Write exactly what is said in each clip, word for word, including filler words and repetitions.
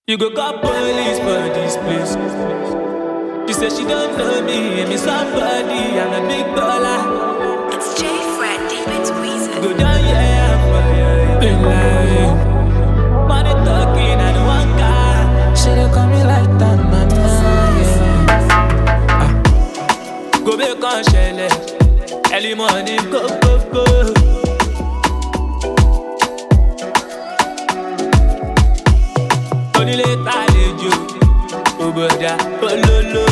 You go call police for this place. She said she don't know me, and me somebody, I'm a big baller. It's J Fred, deep into Weezer. Go down, yeah, for you. Been lying. Money talking, I don't want car. She dey call me like that, mama, yeah. Ah. Go back on Shelley. Early morning, go, go, go. Only late àlejò, oh brother, oh lolo.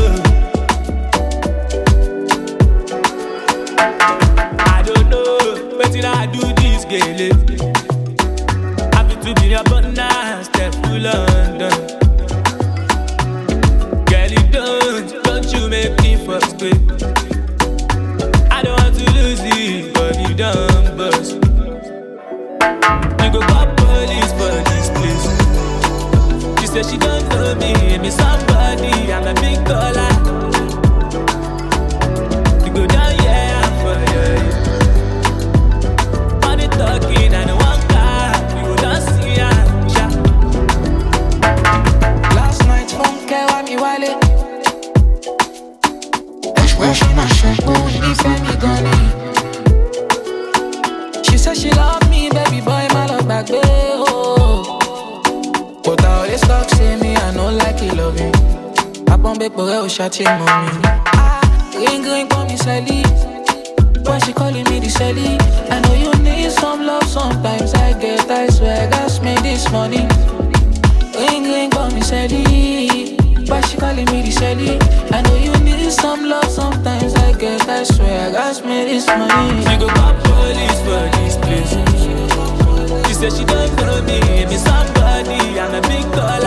I don't know, wetin I do this gele. Happy to be your partner, step to London. Girl, you don't, don't you make me frustrate. I don't want to lose it, but you done bust. You go call police for this place. She said she don't know me, me somebody, I'm a big baller. You go down, yeah, for you. Money talking, I know one car, you go down, see ya, yeah. Last night, phone care, why me wale? Expression, I should go, if me gone. She said she love me, baby boy, my love back there, oh. But I always talk, say me, I don't like it, love you. I pump back for real, shot your mommy. Ah, ring, ring, for me, Sally. Why she calling me the Sally? I know you need some love, sometimes I get, I swear, gas me this money. Ring, ring, for me, Sally. Why she calling me the Sally? I know you need some love, sometimes I get, I swear, gas me this money. You go call police for this place. She said she don't know me, me somebody, I'm a big baller.